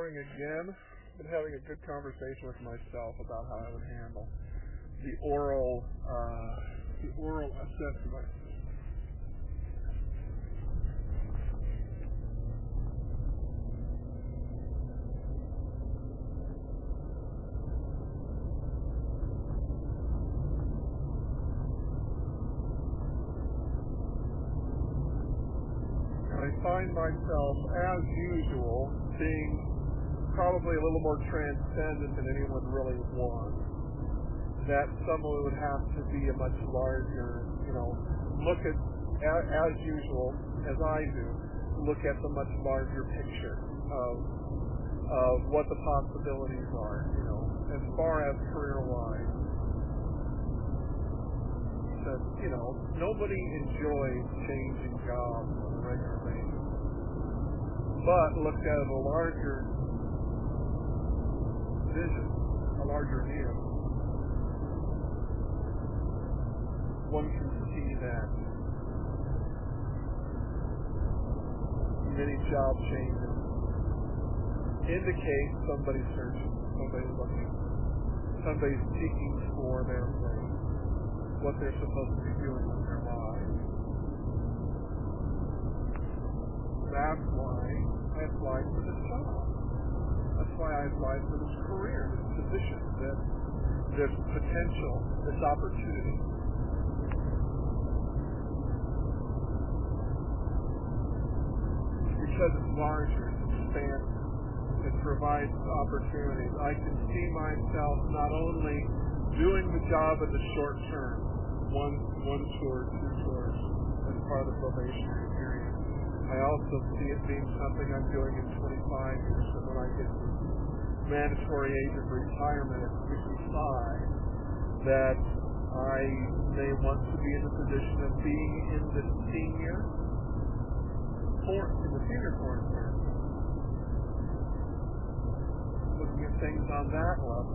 scoring again. Been having a good conversation with myself about how I would handle the oral assessment. I find myself, as usual, being probably a little more transcendent than anyone really wants. That someone would have to be a much larger, look at, as usual, as I do, look at the much larger picture of what the possibilities are, as far as career-wise. That, nobody enjoys changing jobs on a regular basis. But looked at a larger vision, a larger view, one can see that many job changes indicate somebody's searching, somebody's looking, somebody's seeking for their place, what they're supposed to be doing with their lives. That's why I applied for this job. That's why I applied for this career, this position, this potential, this opportunity. Because it's larger, it's expansive, it provides opportunities. I can see myself not only doing the job in the short term, one tour, 2 tours, as part of the probationary period. I also see it being something I'm doing in 25 years, and when I get to mandatory age of retirement at 65, that I may want to be in the position of being in the senior foreign service. Looking at things on that level.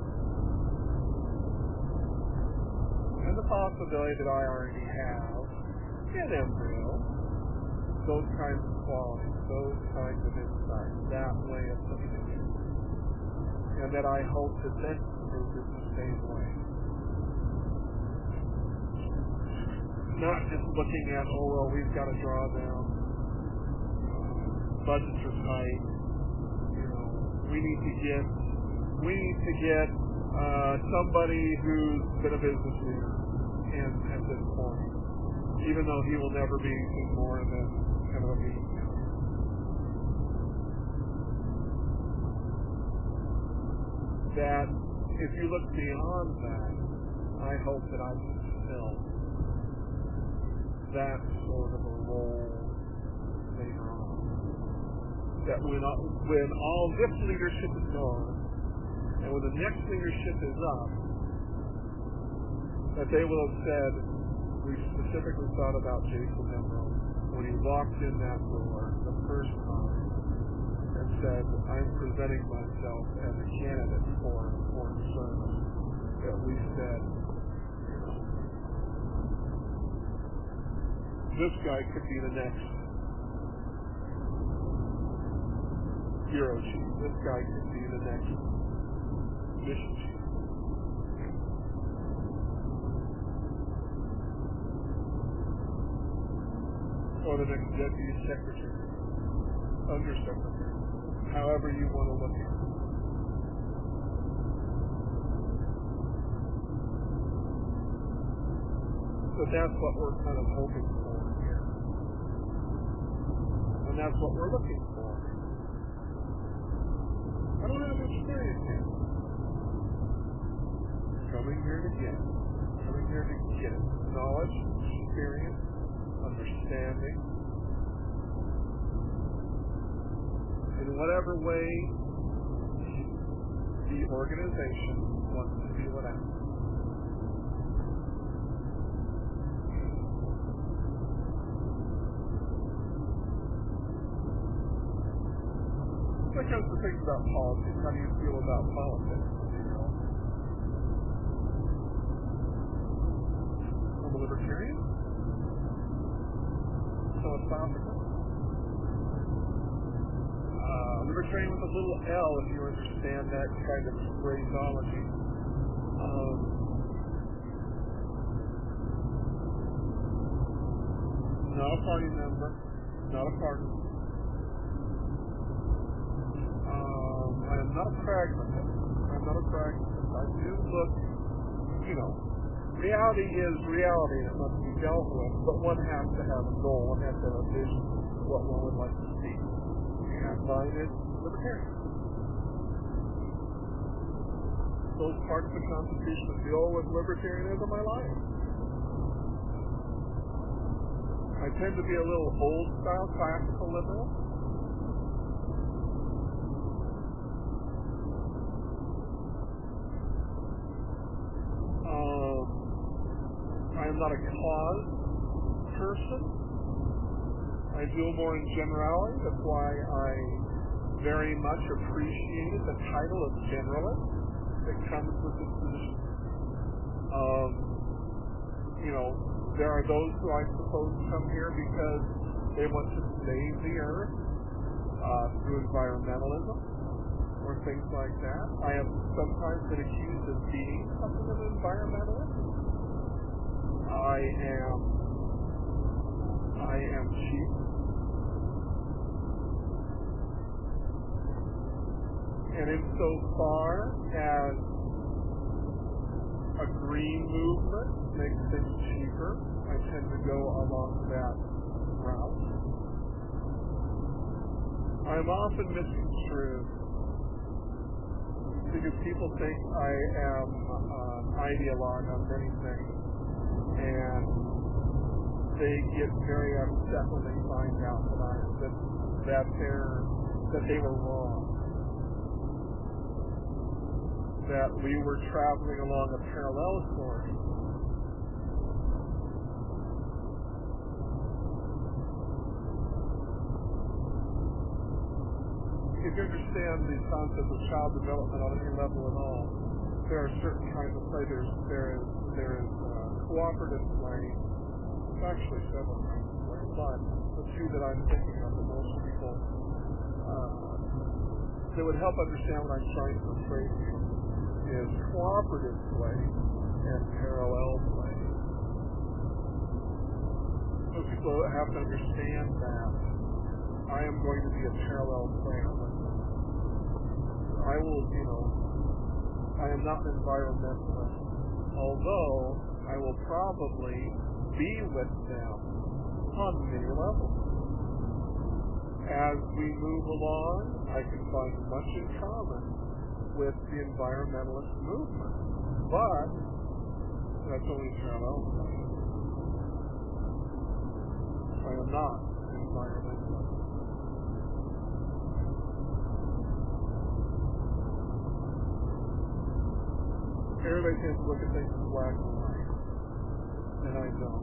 And the possibility that I already have in embryo those kinds of qualities, those kinds of insights, that way of looking at it. And that I hope that this group is the same way. Not just looking at, we've got to draw down, budgets are tight, we need to get somebody who's been a business leader at this point, even though he will never be anything more than kind of a meeting. That if you look beyond that, I hope that I can fulfill that sort of a role later on. That when all this leadership is gone, and when the next leadership is up, that they will have said, we specifically thought about Jason Emerald when he walked in that door the first time and said, I'm presenting myself as a candidate for foreign service, that we said, this guy could be the next bureau chief. This guy could be the next mission chief. Or the next deputy secretary, undersecretary, however you want to look at it. So that's what we're kind of hoping for here. And that's what we're looking for. I don't have experience yet. Coming here to get it. Coming here to get it. Knowledge, experience, understanding. In whatever way the organization wants to be let out. When it comes to things about politics, how do you feel about politics? I'm a libertarian? Philosophical? libertarian with a little L, if you understand that kind of phraseology. Not a party member, not a partner. I am not a pragmatist. I do look, reality is reality and it must be dealt with, but one has to have a goal, one has to have a vision of what one would like to see. And mine is libertarian. Those parts of the Constitution that deal with libertarianism I like. I tend to be a little old-style, classical liberal. I am not a cause person. I deal more in generality. That's why I very much appreciated the title of generalist that comes with this position. There are those who I suppose come here because they want to save the earth through environmentalism or things like that. I have sometimes been accused of being something of an environmentalist. I am cheap. And insofar as a green movement makes things cheaper, I tend to go along that route. I'm often misconstrued because people think I am an ideologue on many things, and they get very upset when they find out that they were wrong, that we were traveling along a parallel course. If you understand the concept of child development on any level at all, there are certain kinds of play. There is cooperative play. There's actually several kinds of play, but the two that I'm thinking of that most people that would help understand what I'm trying to phrase here is cooperative play and parallel play. Most people have to understand that I am going to be a parallel player with them. I am not an environmentalist, although I will probably be with them on many levels. As we move along, I can find much in common with the environmentalist movement, but that's only parallel play. I am not an environmentalist. Everybody tends to look at things in black and white, and I don't.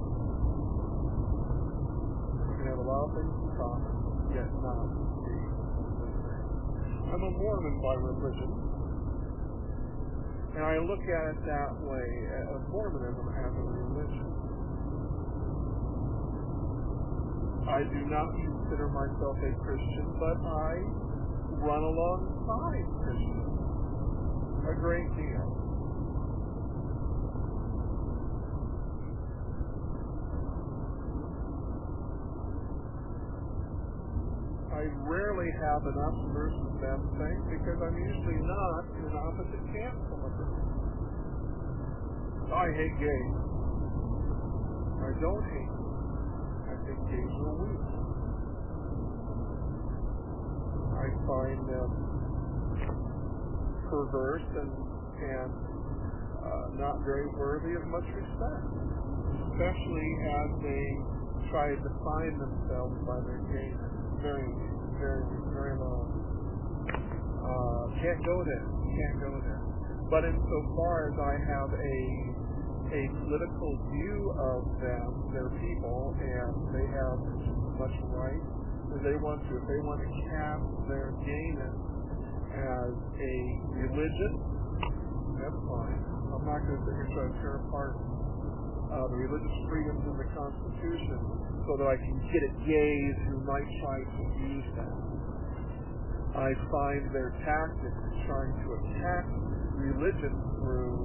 We can have a lot of things in common, yet not be the same. I'm a Mormon by religion, and I look at it that way, at Mormonism as a religion. I do not consider myself a Christian, but I run alongside Christians a great deal. I rarely have enough versus them things because I'm usually not in an opposite camp from a person. I hate gays. I don't hate them. I think gays are weak. I find them perverse and not very worthy of much respect, especially as they try to define themselves by their gayness. Very, very, very low. Can't go there. But insofar as I have a political view of them, their people, and they have as much right as they want to. If they want to cast their gayness as a religion, that's fine. I'm not going to sit here and try to tear apart the religious freedoms in the Constitution so that I can get at gays who might try to use that. I find their tactic is trying to attack religion through,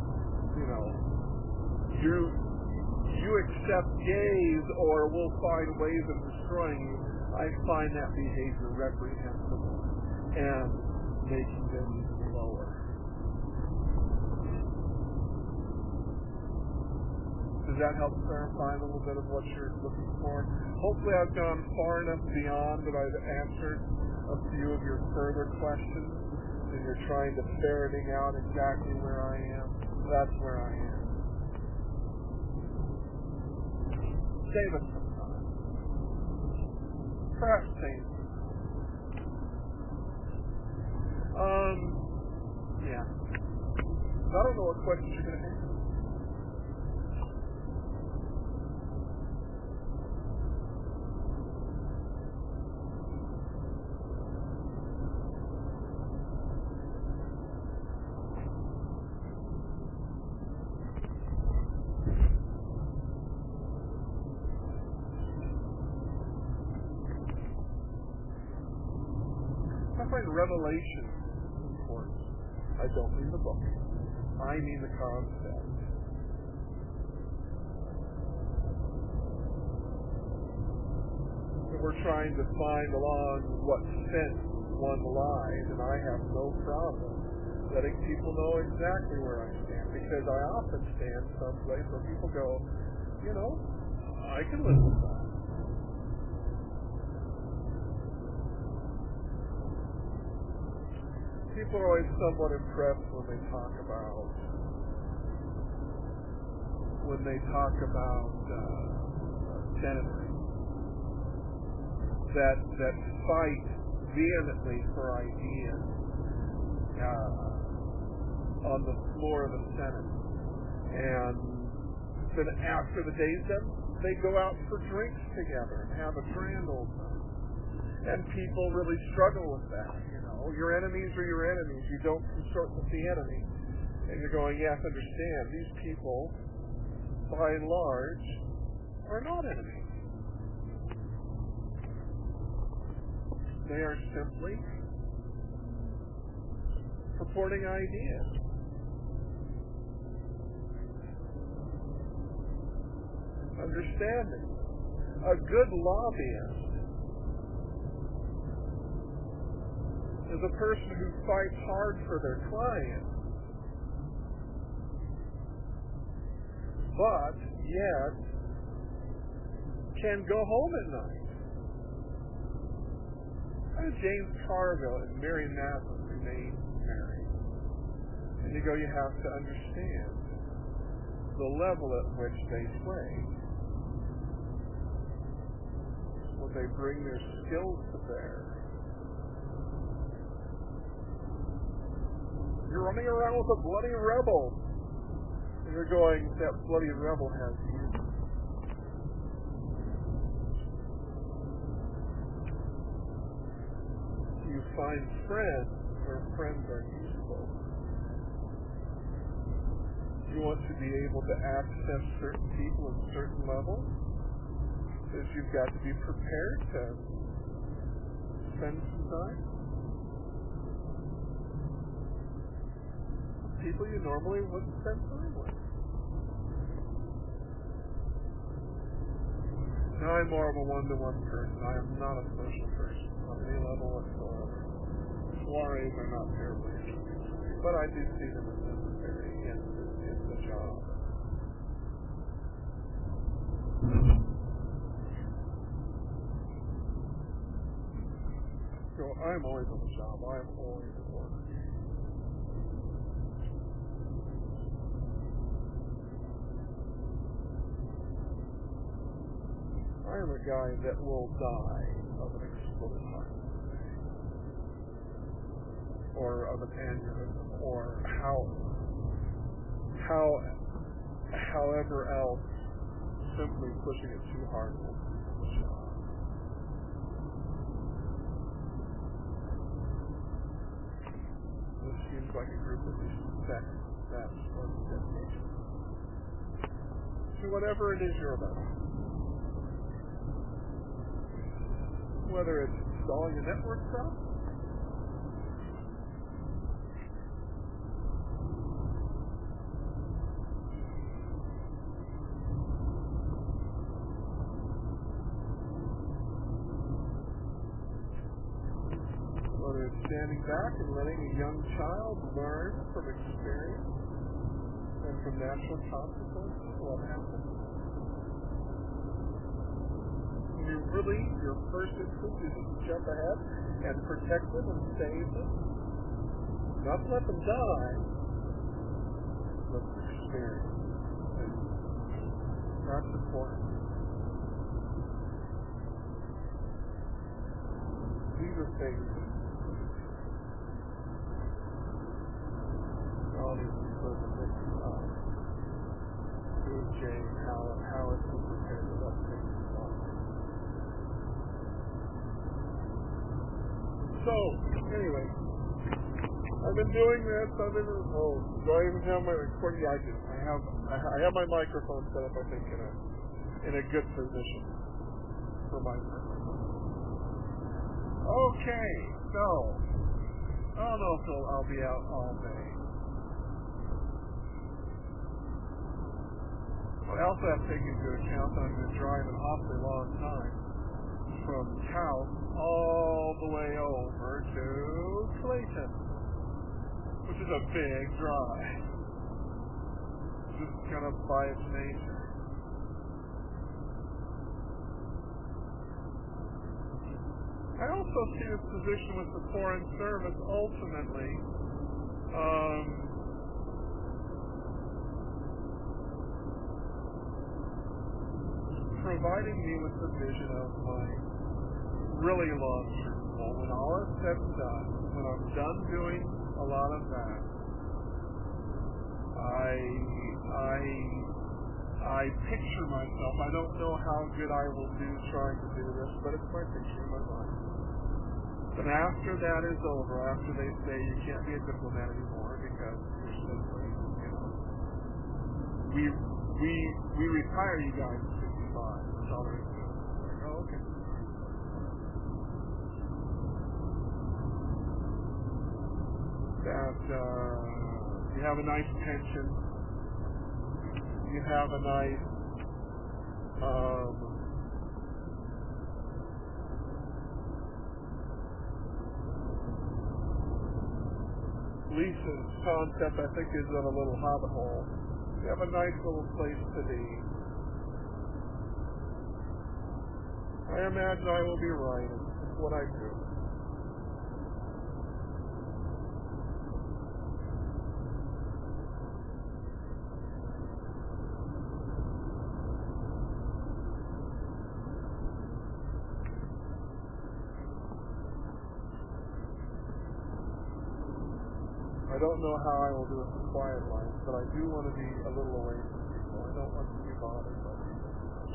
you accept gays or we'll find ways of destroying you. I find that behavior reprehensible and making them even lower. Does that help clarify a little bit of what you're looking for? Hopefully I've gone far enough beyond that I've answered a few of your further questions, and you're trying to ferreting out exactly where I am. That's where I am. Save us some time. Perhaps save us. Yeah. I don't know what questions you're going to ask. I find revelation important. I don't mean the book. I mean the concept. And we're trying to find along what sense one lies, and I have no problem letting people know exactly where I stand, because I often stand someplace where people go, I can live with that. People are always somewhat impressed when they talk about senators that fight vehemently for ideas on the floor of the Senate, and then after the day's done, they go out for drinks together and have a grand old time. And people really struggle with that. Your enemies are your enemies. You don't consort with the enemy. And you're going, yes, understand, these people, by and large, are not enemies. They are simply purporting ideas. Understanding. A good lobbyist is a person who fights hard for their client, but yet can go home at night. James Carville and Mary Matlin remained married. And you have to understand the level at which they play when they bring their skills to bear. You're running around with a bloody rebel. And you're going, that bloody rebel has you. You find friends where friends are useful. You want to be able to access certain people at certain levels, because you've got to be prepared to spend some time. People you normally wouldn't spend time with. Now, I'm more of a one-to-one person. I am not a social person on any level whatsoever. Soirees are not terribly interesting to me, but I do see them as necessary in the job. So I'm always on the job. I'm always at work. I am a guy that will die of an exploded heart, or of an aneurysm, or however else, simply pushing it too hard will push it on. This seems like a group that respects that sort of dedication to whatever it is you're about. Whether it's installing a network prop, whether it's standing back and letting a young child learn from experience and from natural consequences what happens. Your first instinct is to jump ahead and protect them and save them. Not to let them die, but to experience. And that's important. These are things all these sort of mixed up. Food chain, how it's been prepared for that thing. So, anyway, I've been doing this. Do I even have my recording? Yeah, I do. I have my microphone set up, I think, in a good position for my purpose. Okay, so I don't know if I'll be out all day. I also have to take into account that I'm going to drive an awfully long time from Taos all the way over to Clayton, which is a big drive, just kind of by its nature. I also see this position with the Foreign Service ultimately providing me with the vision of my really long-term goal. When all is said and done, when I'm done doing a lot of that, I picture myself. I don't know how good I will do trying to do this, but it's my picture in my mind. But after that is over, after they say you can't be a diplomat anymore because you're simply, we retire you guys at 65. That's all there is to it. Like, oh, okay. That you have a nice pension. You have a nice Lisa's concept, I think, is of a little hobbit hole. You have a nice little place to be. I imagine I will be right. It's what I do. I don't know how I will do it for quiet life, but I do want to be a little away from people. I don't want to be bothered by people too much.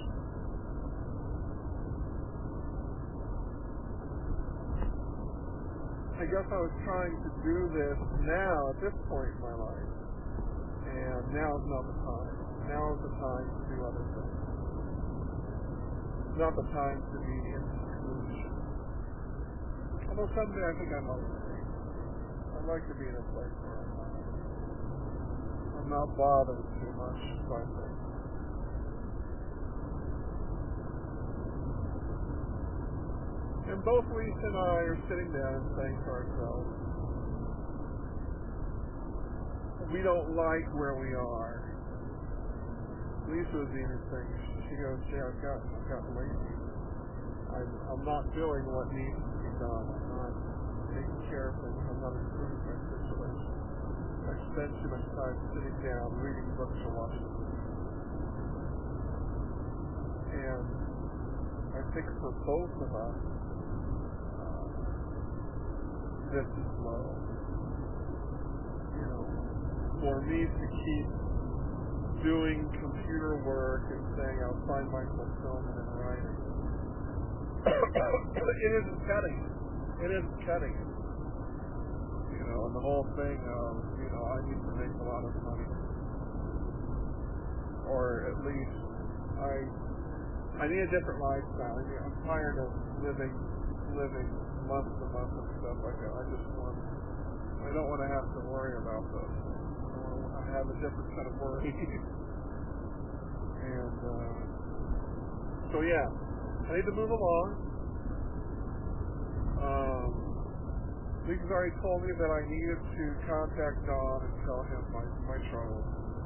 I guess I was trying to do this now at this point in my life, and now is not the time. Now is the time to do other things. It's not the time to be in seclusion. Although someday I think I might be. I'd like to be in a place where I'm not bothered too much by things. And both Lisa and I are sitting down and saying to ourselves, we don't like where we are. Lisa was even saying, she goes, yeah, I've gotten lazy. I'm not doing what needs to be done. I'm not taking care of things. I'm not improving my situation. I spend too much time sitting down, reading books or watching movies. And I think for both of us, this is low. For me to keep doing computer work and saying I'll find my fulfillment in writing, it isn't cutting it. It isn't cutting it. And the whole thing of, I need to make a lot of money. Or at least, I need a different lifestyle. I'm tired of living month to month and stuff like that. I don't want to have to worry about those things. I have a different set of worries. And, so yeah, I need to move along. He's already told me that I needed to contact Don and tell him my trouble.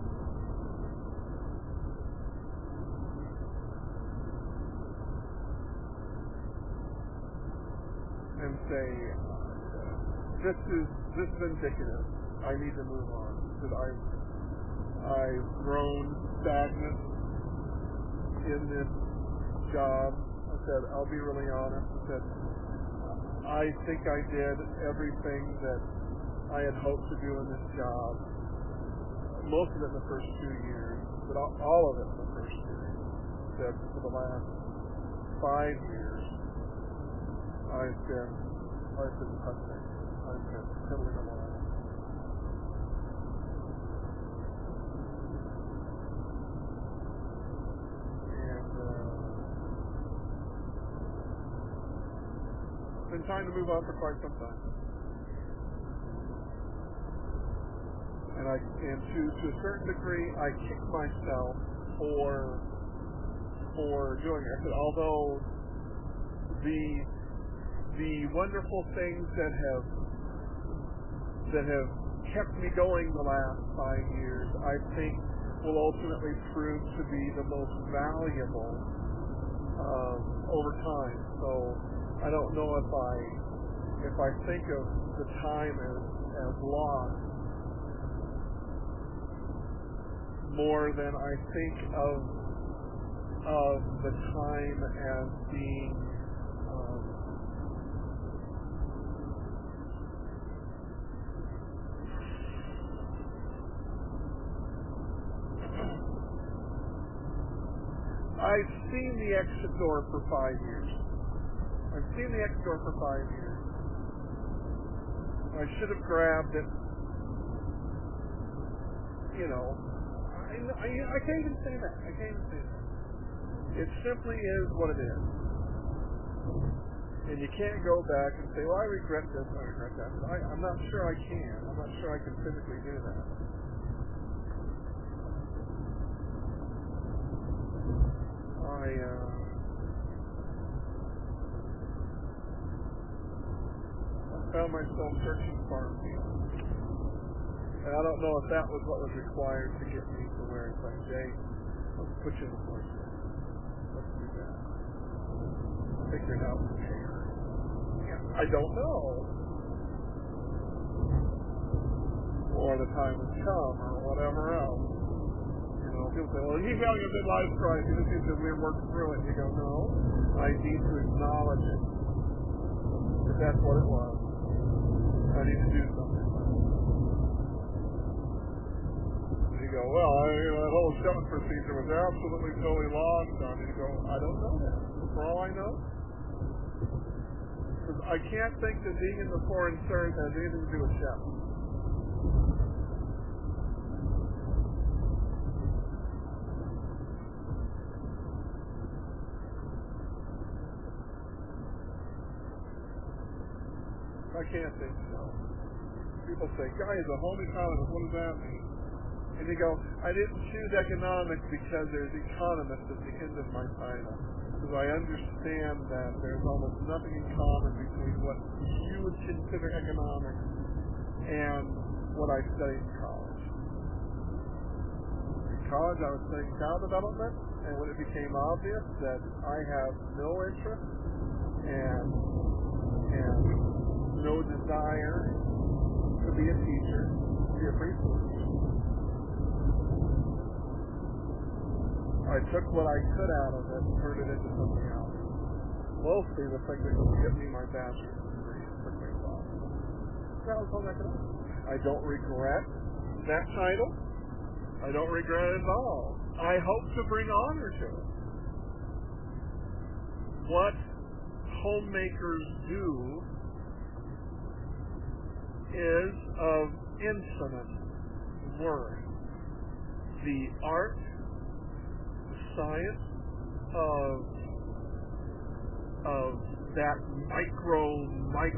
And say, this is indicative. I need to move on. Because I've grown stagnant in this job. I said, I'll be really honest. I said, I think I did everything that I had hoped to do in this job. Most of it in the first 2 years, but all of it in the first year. I said, for the last 5 years, I've been touching. I've been piddling along. Been trying to move on for quite some time, and to a certain degree, I kick myself for doing it. I said, although the wonderful things that have kept me going the last 5 years, I think will ultimately prove to be the most valuable over time. So I don't know if I think of the time as lost more than I think of the time as being I've seen the exit door for 5 years. I've seen the exit door for 5 years. I should have grabbed it. You know, I can't even say that. I can't even say that. It simply is what it is. And you can't go back and say, well, I regret this, I regret that. I'm not sure I can. I'm not sure I can physically do that. I found myself searching farmfield. And I don't know if that was what was required to get me to where it's like, Jay, let's put you in the force. Let's do that. Figure it out from here. Yeah, I don't know. Or the time has come, or whatever else. You know, people say, well, he's having a midlife crisis. He just needs to work through it. And you go, no, I need to acknowledge it. If that's what it was. I need to do something. And you go, well, that whole shuttle procedure was absolutely totally lost on me. You go, I don't know that. For all I know. Because I can't think that being in the foreign service has anything to do with shuttle. I can't think so. People say, guy is a home economist. What does that mean? And you go, I didn't choose economics because there's economist at the end of my title. Because I understand that there's almost nothing in common between what you would consider economics and what I studied in college. In college, I was studying child development, and when it became obvious that I have no interest and no desire to be a teacher, to be a preschool teacher. I took what I could out of it and turned it into something else. Mostly the thing that would get me my bachelor's degree as quickly as possible. That was home economics. I don't regret that title. I don't regret it at all. I hope to bring honor to it. What homemakers do is of infinite worth. The art, the science of that micro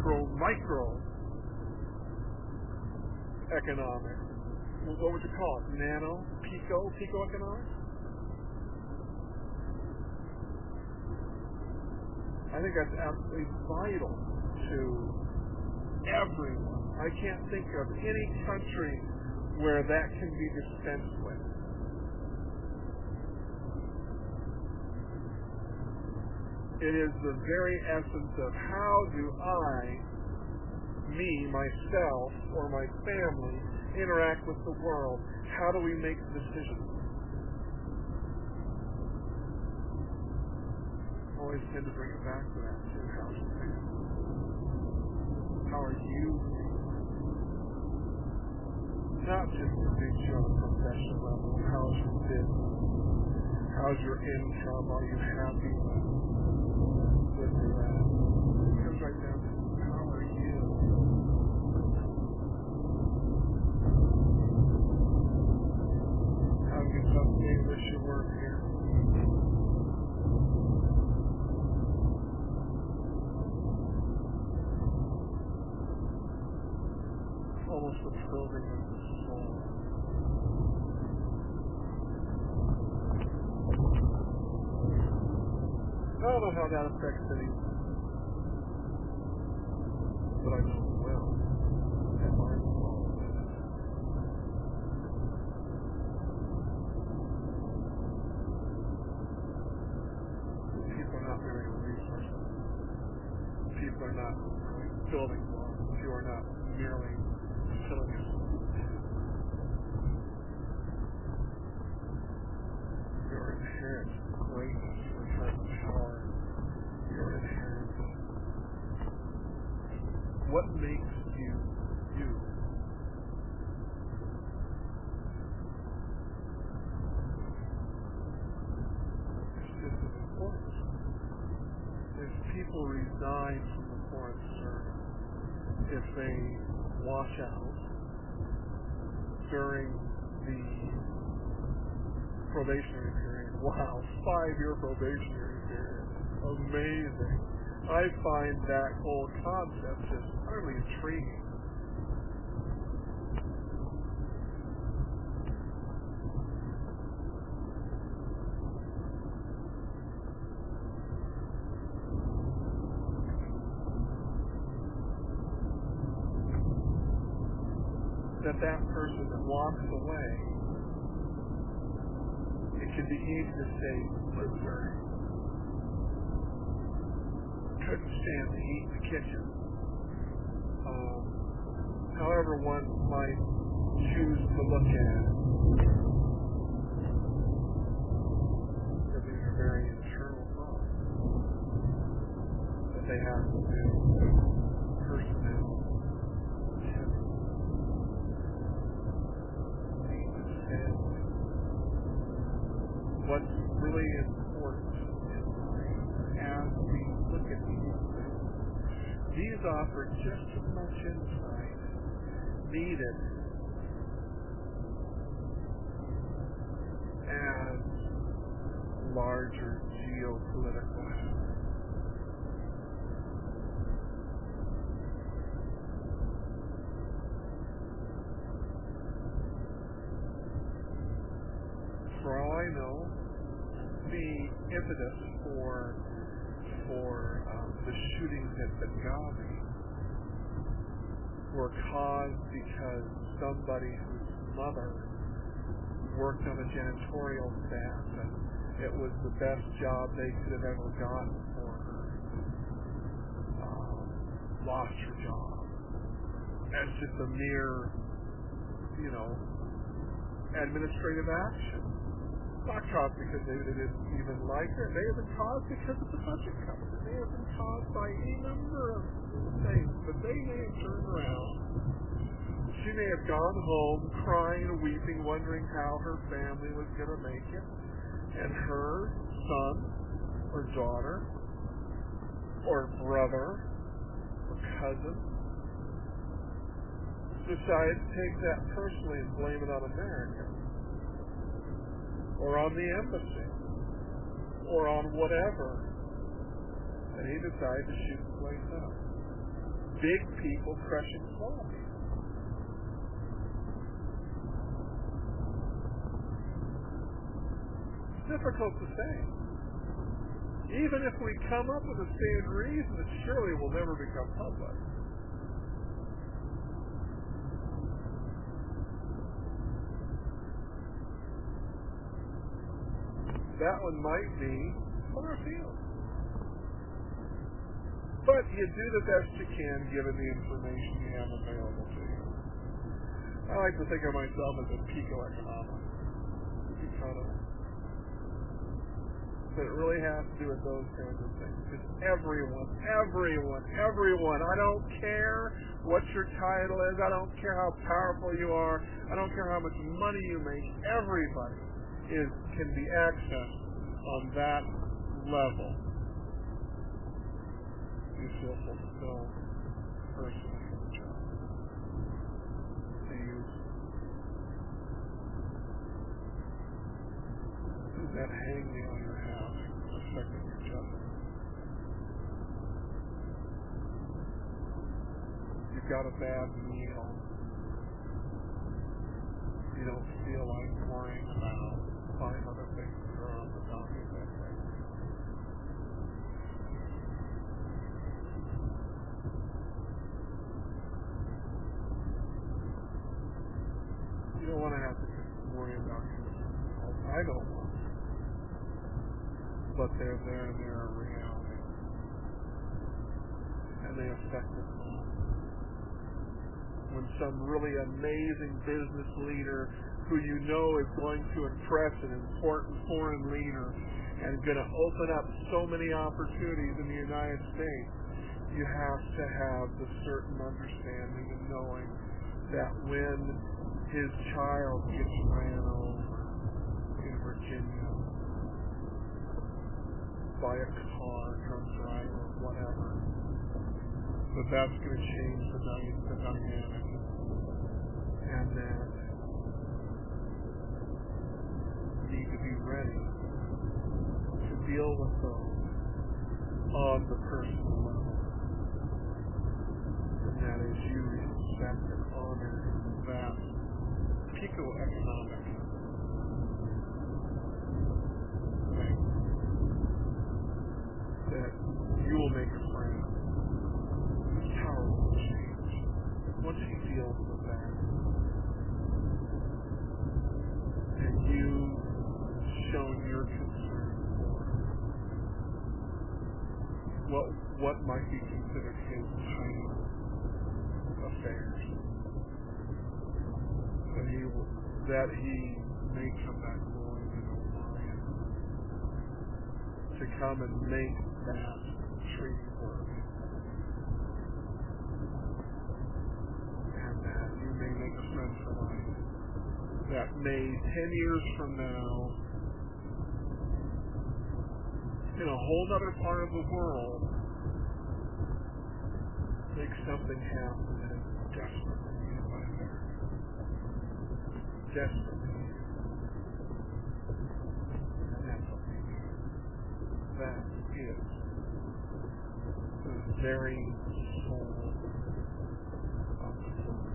economics. What would you call it? Nano? Pico economics? I think that's absolutely vital everyone. I can't think of any country where that can be dispensed with. It is the very essence of how do I, me, myself, or my family interact with the world. How do we make decisions? I always tend to bring it back to that too. How's your family? How are you? Not just to reach you on a professional level. How's your business? How's your income? Are you happy with that? It comes right down to how are you? How do you someday wish you weren't here? Almost a probing of the soul. I don't know how that affects anyone, but I know it will. And mine will follow that. People are not very resources. People are not really building blocks. You are not merely filling a your inherent greatness, your inherent power, your inherent what makes you you. It's just as important. If people resign from the foreign service, if they wash out during the probationary period. Wow, 5-year probationary period. Amazing. I find that whole concept just utterly intriguing. That person that walks away, it can be easy to say, loser. Couldn't stand the heat in the kitchen. However one might choose to look at it. Because these are very internal thoughts that they have to do personnel. What's really important in life as we look at these things, these offer just as much insight needed as larger geopolitical happenings. For all I know, the impetus for the shootings at Benghazi were caused because somebody whose mother worked on a janitorial staff and it was the best job they could have ever gotten for her, lost her job as just a mere, administrative action. Not caused because they didn't even like her. It may have been caused because of the budget cuts. It may have been caused by any number of things, but they may have turned around. She may have gone home crying and weeping, wondering how her family was going to make it. And her son or daughter or brother or cousin decided to take that personally and blame it on America. Or on the embassy, or on whatever, and he decided to shoot the place up. Big people crushing small people. It's difficult to say. Even if we come up with a stated reason, it surely will never become public. that one might be far afield. But you do the best you can given the information you have available to you. I like to think of myself as a pico-economic. But it really has to do with those kinds of things. Because everyone, I don't care what your title is, I don't care how powerful you are, I don't care how much money you make, everybody can be accessed on that level. You feel fulfilled personally in the job. Does that hangnail in your house affecting your job? You've got a bad meal. You don't feel like worrying about 5 other things that are on the docket that day. You don't want to have to worry about your I don't want to. But they're there and they're a reality. And they affect us all. When some really amazing business leader who you know is going to impress an important foreign leader and going to open up so many opportunities in the United States, you have to have the certain understanding and knowing that when his child gets ran over in Virginia by a car, drunk driver, whatever, that's going to change the dynamic, and that you need to be ready to deal with those on the personal level, and that is you respect and honor that pico-economic thing, that you will make a friend. Power will change once he deals with that, and you showing your concern for what might be considered his tiny affairs, that he may come back willing and Orion to come and make that treaty work. You may make a friend for life that may 10 years from now, in a whole other part of the world, make something happen that is desperately needed by America. Desperately needed. And that's what we need. That is the very soul of the world.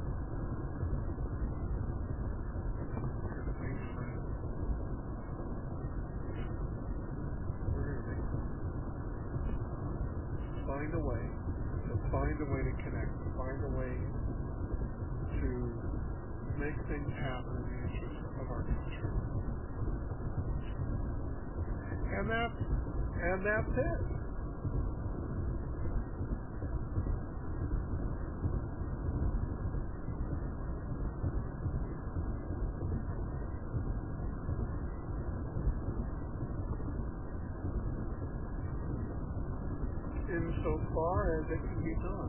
Find a way to connect, find a way to make things happen in the interest of our country. And that's it. Insofar as it can be done.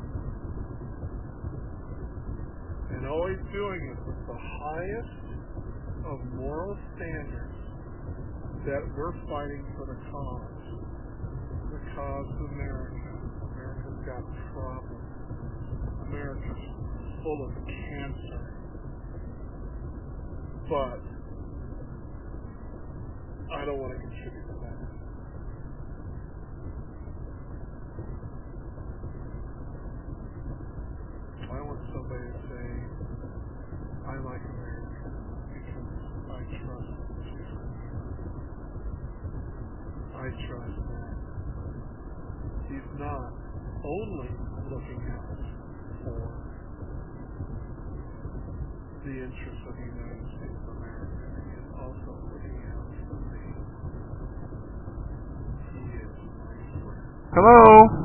And always doing it with the highest of moral standards, that we're fighting for the cause of America. America's got problems. America's full of cancer. But I don't want to contribute to that. I want somebody to say, I like America because I trust you. I trust that he's not only looking out for the interests of the United States of America, he is also looking out for me. Hello?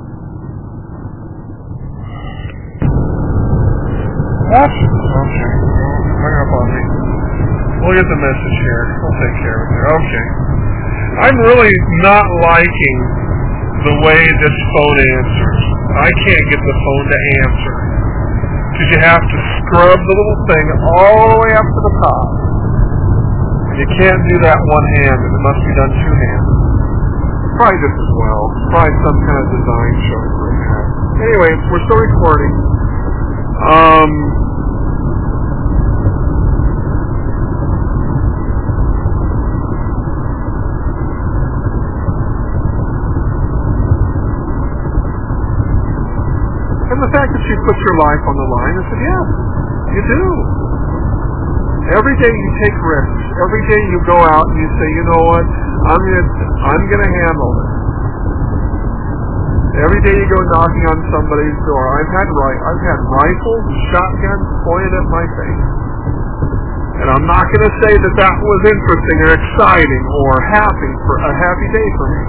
What? Okay. Hang up on me. We'll get the message here. We'll take care of it. Okay. I'm really not liking the way this phone answers. I can't get the phone to answer. Because you have to scrub the little thing all the way up to the top. And you can't do that one-handed. It must be done two-handed. Try this as well. Try some kind of design show for that. Anyway, we're still recording. And the fact that you put your life on the line, I said, yeah, you do. Every day you take risks. Every day you go out and you say, you know what, I'm gonna handle it. Every day you go knocking on somebody's door. I've had rifles and shotguns pointed at my face. And I'm not gonna say that was interesting or exciting or a happy day for me.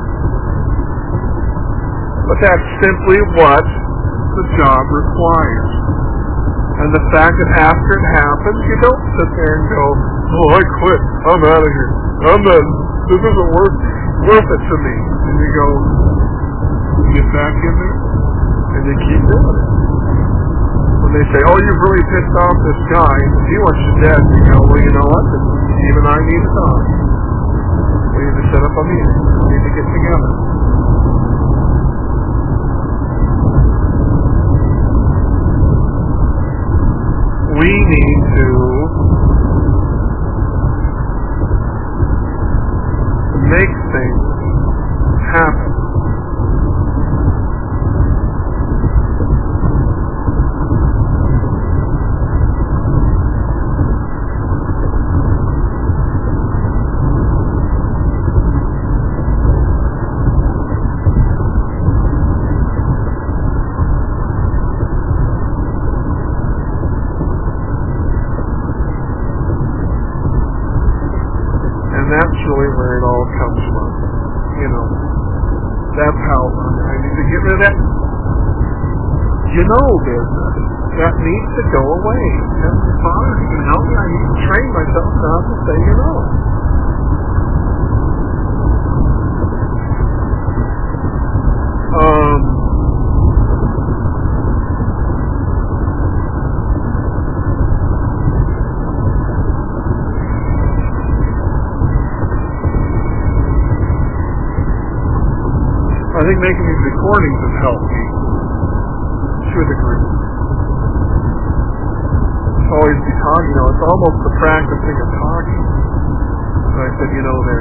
But that's simply what the job requires. And the fact that after it happens, you don't sit there and go, oh, I quit. I'm out of here. This isn't worth it to me. And you go, get back in there, and you keep doing it. When they say, oh, you've really pissed off this guy, and he wants you dead, you go, well, you know what? Even I need to talk. We need to set up a meeting. We need to get together. We need to make things happen. That's really where it all comes from. You know, that's how I need to get rid of that business. That needs to go away. That's fine. You know, I need to train myself not to say I think making these recordings has helped me to a degree. It's always be talking, it's almost the practicing of talking. And I said,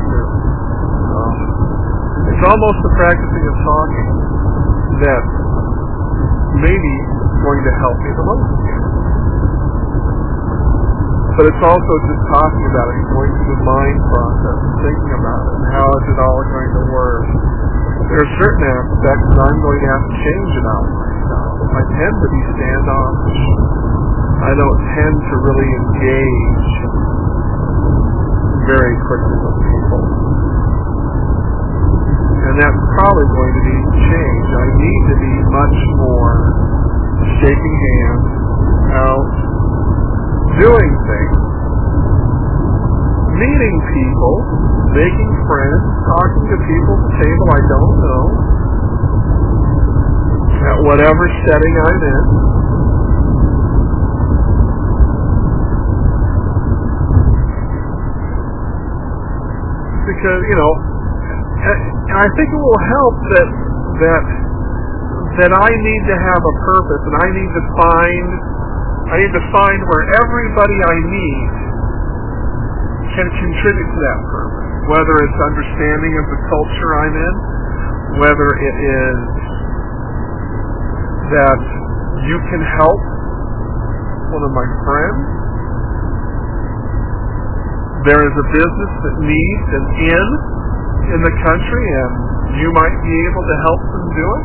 it's almost the practicing of talking that maybe is going to help me the most. But it's also just talking about it, going through the mind process, and thinking about it, and how is it all going to work. There are certain aspects that I'm going to have to change about myself. I tend to be standoffish. I don't tend to really engage very quickly with people. And that's probably going to need to change. I need to be much more shaking hands, out, doing things, meeting people, making friends, talking to people at the table I don't know, at whatever setting I'm in. Because, I think it will help that I need to have a purpose, and I need to find where everybody I meet can contribute to that purpose. Whether it's understanding of the culture I'm in, whether it is that you can help one of my friends. There is a business that needs an inn in the country, and you might be able to help them do it.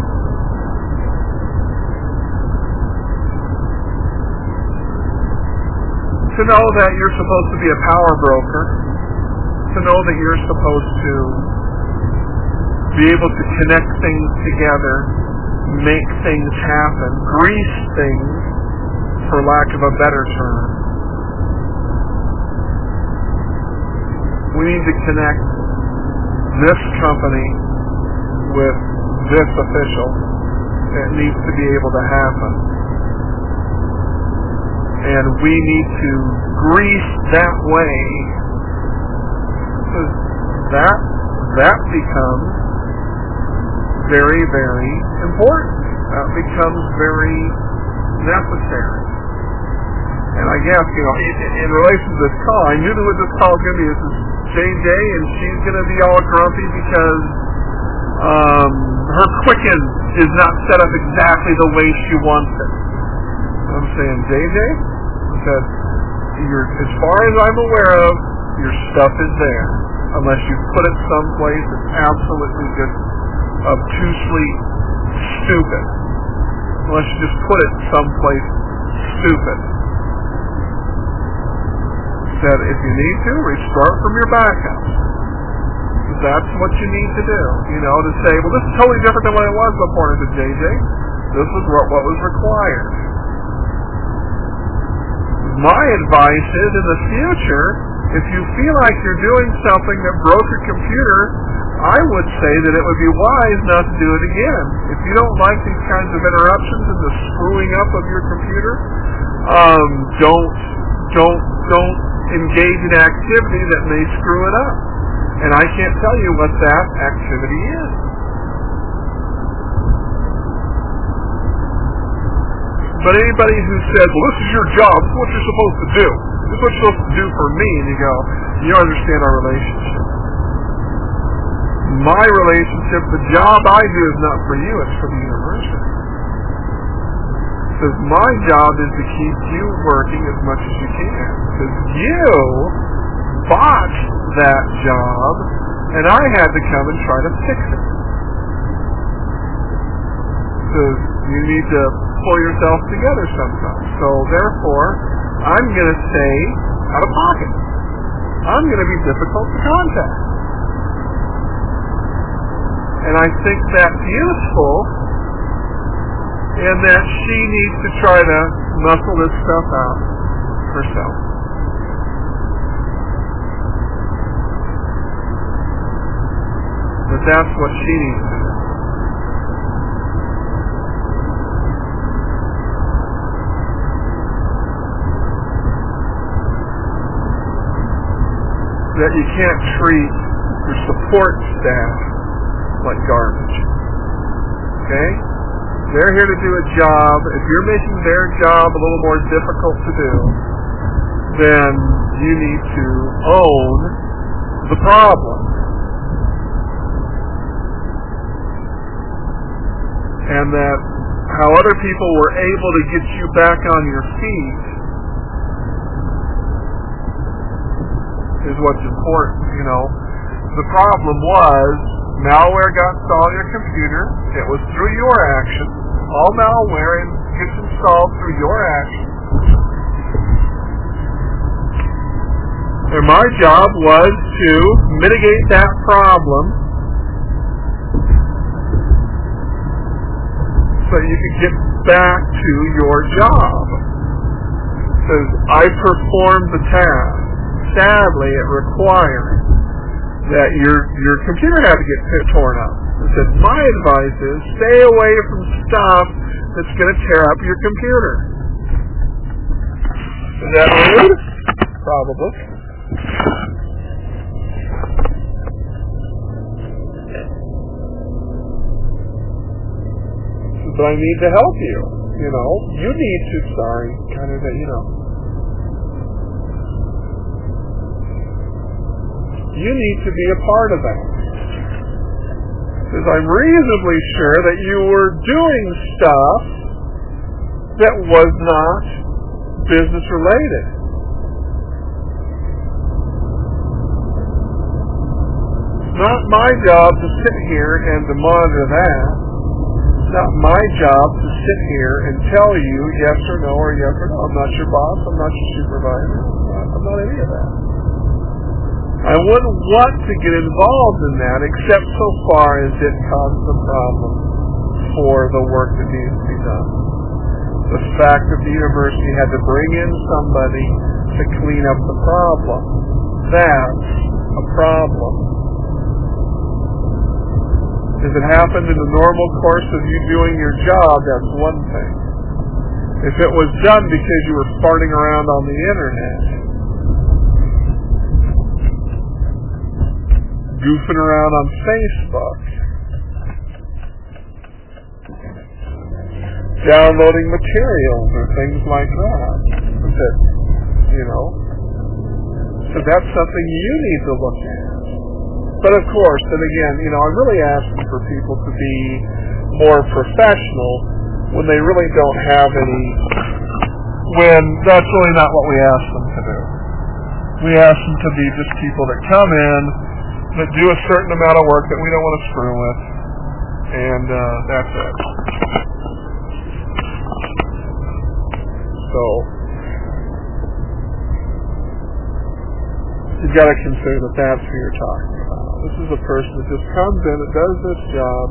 To know that you're supposed to be a power broker, to know that you're supposed to be able to connect things together, make things happen, grease things, for lack of a better term. We need to connect this company with this official. It needs to be able to happen. And we need to grease that way, because that becomes very, very important. That becomes very necessary. And I guess, in relation to this call, I knew that this call was going to be, this is JJ, and she's going to be all grumpy because her Quicken is not set up exactly the way she wants it. I'm saying, JJ, I said, as far as I'm aware of, your stuff is there. Unless you put it someplace that's absolutely just obtusely stupid. Unless you just put it someplace stupid. Said, if you need to, restart from your backup. That's what you need to do. To say, well, this is totally different than what it was before. I said, JJ, this is what was required. My advice is, in the future, if you feel like you're doing something that broke your computer, I would say that it would be wise not to do it again. If you don't like these kinds of interruptions and the screwing up of your computer, don't engage in activity that may screw it up. And I can't tell you what that activity is. But anybody who says, well, this is your job, this is what you're supposed to do, this is what you're supposed to do for me, and you go, you don't understand our relationship. My relationship, the job I do is not for you, it's for the university. Because my job is to keep you working as much as you can. Because you botched that job, and I had to come and try to fix it. Because you need to pull yourself together sometimes. So therefore, I'm going to stay out of pocket. I'm going to be difficult to contact. And I think that's useful, and that she needs to try to muscle this stuff out herself. But that's what she needs to do. That you can't treat your support staff like garbage. Okay? They're here to do a job. If you're making their job a little more difficult to do, then you need to own the problem. And that how other people were able to get you back on your feet is what's important. The problem was malware got installed on your computer. It was through your action. All malware gets installed through your action. And my job was to mitigate that problem so you could get back to your job. Because I performed the task. Sadly, it required that your computer had to get torn up. I said, my advice is stay away from stuff that's going to tear up your computer. Is that rude? Probably. But I need to help you. You need to, you need to be a part of that. Because I'm reasonably sure that you were doing stuff that was not business related. It's not my job to sit here and to monitor that. It's not my job to sit here and tell you yes or no or yes or no. I'm not your boss. I'm not your supervisor. I'm not any of that. I wouldn't want to get involved in that except so far as it causes a problem for the work that needs to be done. The fact that the university had to bring in somebody to clean up the problem, that's a problem. If it happened in the normal course of you doing your job, that's one thing. If it was done because you were farting around on the internet, goofing around on Facebook, downloading materials or things like that, so that's something you need to look at. But of course, and again, I'm really asking for people to be more professional when they really don't have any, when that's really not what we ask them to do. We ask them to be just people that come in, that do a certain amount of work that we don't want to screw with, and that's it. So, you've got to consider that that's who you're talking about. This is a person that just comes in and does this job,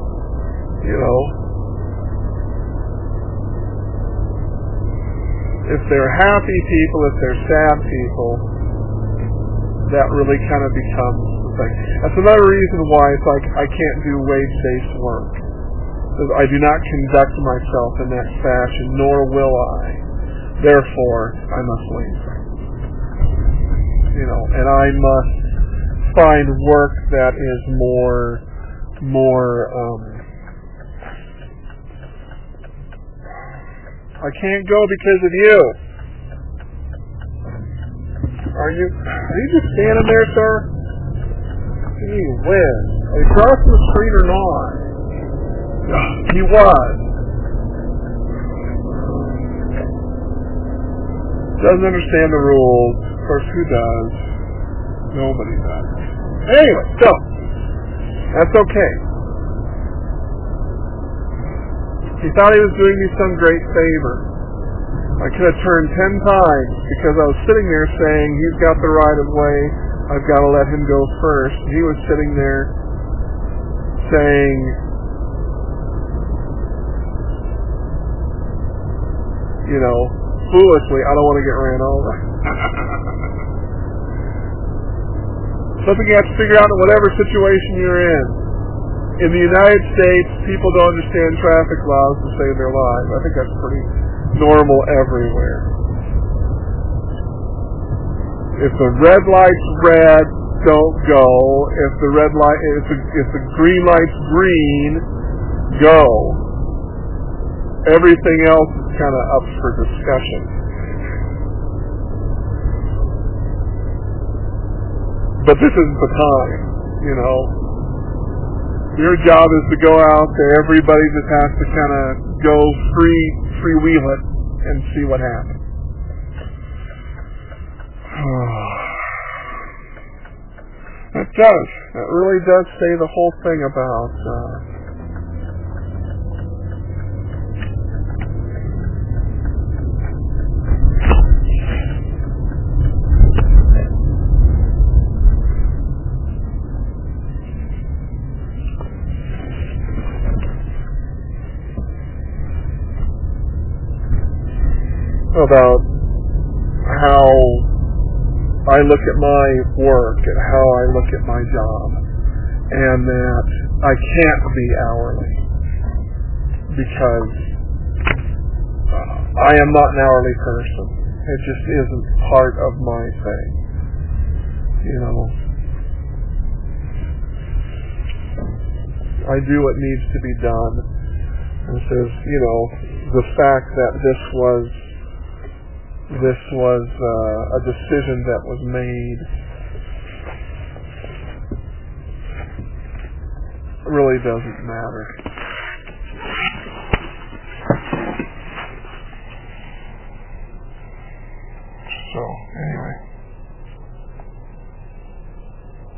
If they're happy people, if they're sad people, that really kind of becomes the thing. That's another reason why it's like I can't do wage-based work. Because I do not conduct myself in that fashion, nor will I. Therefore, I must leave. And I must find work that is more I can't go because of you. Are you just standing there, sir? Gee whiz. Are you crossing the street or not? He was. Doesn't understand the rules. Of course, who does? Nobody does. Anyway, so that's okay. He thought he was doing me some great favor. I could have turned 10 times because I was sitting there saying, he's got the right of way, I've got to let him go first. And he was sitting there saying, foolishly, I don't want to get ran over. Something you have to figure out in whatever situation you're in. In the United States, people don't understand traffic laws to save their lives. I think that's pretty normal everywhere. If the red light's red, don't go. If the green light's green, go. Everything else is kind of up for discussion. But this isn't the time, Your job is to go out there. Everybody just has to kind of go freewheel it and see what happens. That really does say the whole thing about how I look at my work and how I look at my job, and that I can't be hourly because I am not an hourly person. It just isn't part of my thing. I do what needs to be done. And it says, the fact that this was a decision that was made really doesn't matter. So, anyway.